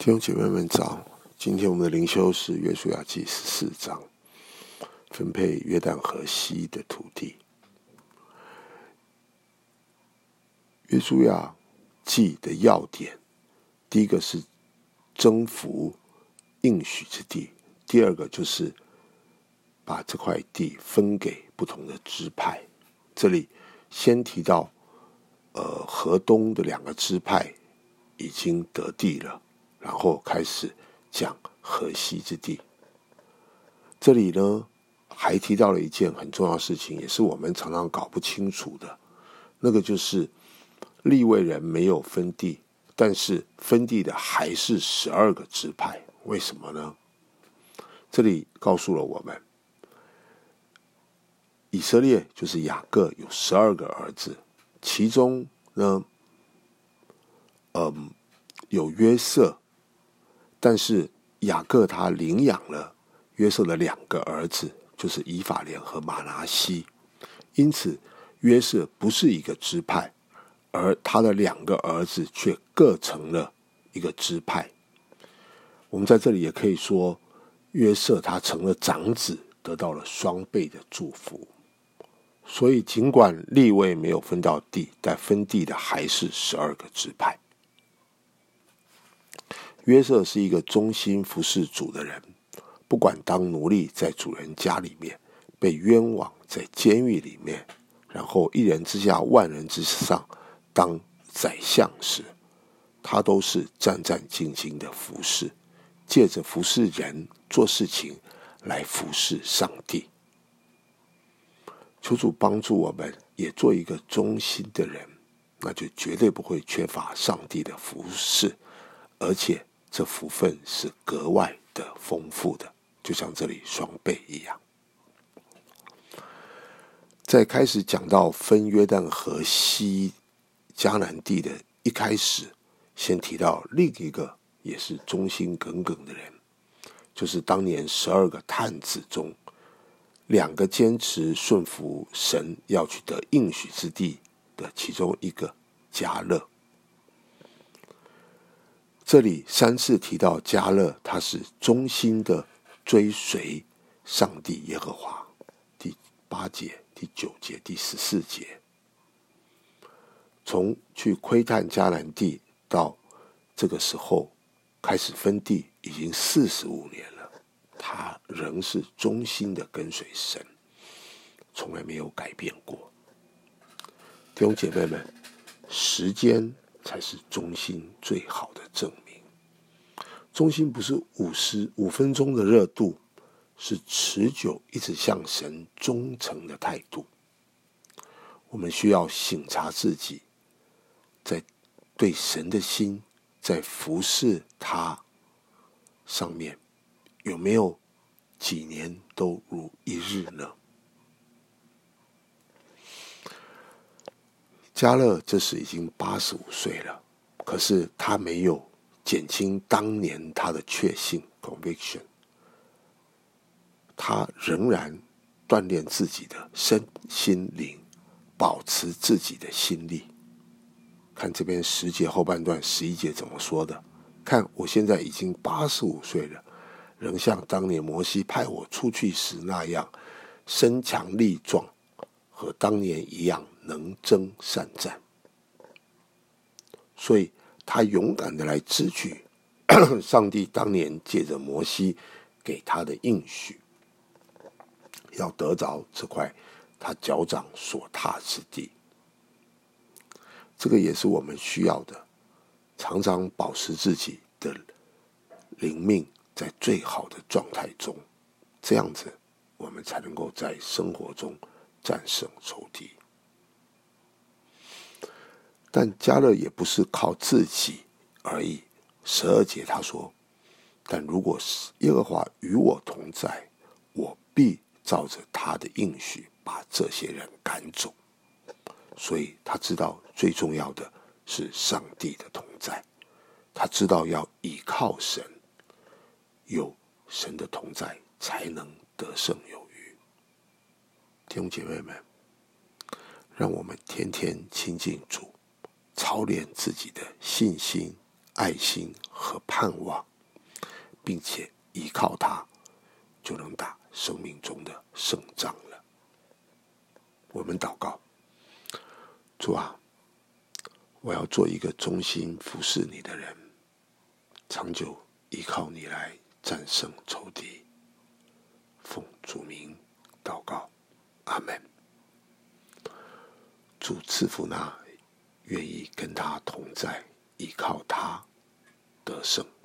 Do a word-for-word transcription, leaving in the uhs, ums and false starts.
弟兄姐妹们早，今天我们的灵修是约书亚记十四章，分配约旦河西的土地。约书亚记的要点，第一个是征服应许之地，第二个就是把这块地分给不同的支派。这里先提到呃河东的两个支派已经得地了，然后开始讲河西之地。这里呢还提到了一件很重要的事情，也是我们常常搞不清楚的，那个就是利未人没有分地，但是分地的还是十二个支派。为什么呢？这里告诉了我们，以色列就是雅各有十二个儿子，其中呢嗯有约瑟，但是雅各他领养了约瑟的两个儿子，就是以法莲和马拿西，因此约瑟不是一个支派，而他的两个儿子却各成了一个支派。我们在这里也可以说，约瑟他成了长子，得到了双倍的祝福。所以尽管利未没有分到地，但分地的还是十二个支派。约瑟是一个忠心服侍主的人，不管当奴隶在主人家里面，被冤枉在监狱里面，然后一人之下万人之上当宰相时，他都是战战兢兢的服侍，借着服侍人做事情来服侍上帝。求主帮助我们也做一个忠心的人，那就绝对不会缺乏上帝的服侍，而且这福分是格外的丰富的，就像这里双倍一样。在开始讲到分约旦河西迦南地的一开始，先提到另一个也是忠心耿耿的人，就是当年十二个探子中，两个坚持顺服神要去得应许之地的其中一个迦勒。这里三次提到迦勒，他是忠心的追随上帝耶和华，第八节、第九节、第十四节。从去窥探迦南地到这个时候开始分地，已经四十五年了，他仍是忠心的跟随神，从来没有改变过。弟兄姐妹们，时间才是忠心最好的证明。忠心不是五十五分钟的热度，是持久一直向神忠诚的态度。我们需要省察自己，在对神的心，在服侍他上面，有没有几年都如一日呢？迦勒这时已经八十五岁了，可是他没有减轻当年他的确信 conviction， 他仍然锻炼自己的身心灵，保持自己的心力。看这边十节后半段十一节怎么说的，看我现在已经八十五岁了，仍像当年摩西派我出去时那样身强力壮，和当年一样能征善战。所以他勇敢的来支取上帝当年借着摩西给他的应许，要得着这块他脚掌所踏之地。这个也是我们需要的，常常保持自己的灵命在最好的状态中，这样子我们才能够在生活中战胜仇敌。但迦勒也不是靠自己而已。十二节他说，但如果耶和华与我同在，我必照着他的应许把这些人赶走。所以他知道最重要的是上帝的同在，他知道要依靠神，有神的同在才能得胜有余。弟兄姐妹们，让我们天天亲近主，操练自己的信心、爱心和和盼望，并且依靠他，就能打生命中的胜仗了。我们祷告，主啊，我要做一个忠心服侍你的人，长久依靠你来战胜仇敌。奉主名祷告，阿们。主赐福那愿意跟他同在，依靠他得胜。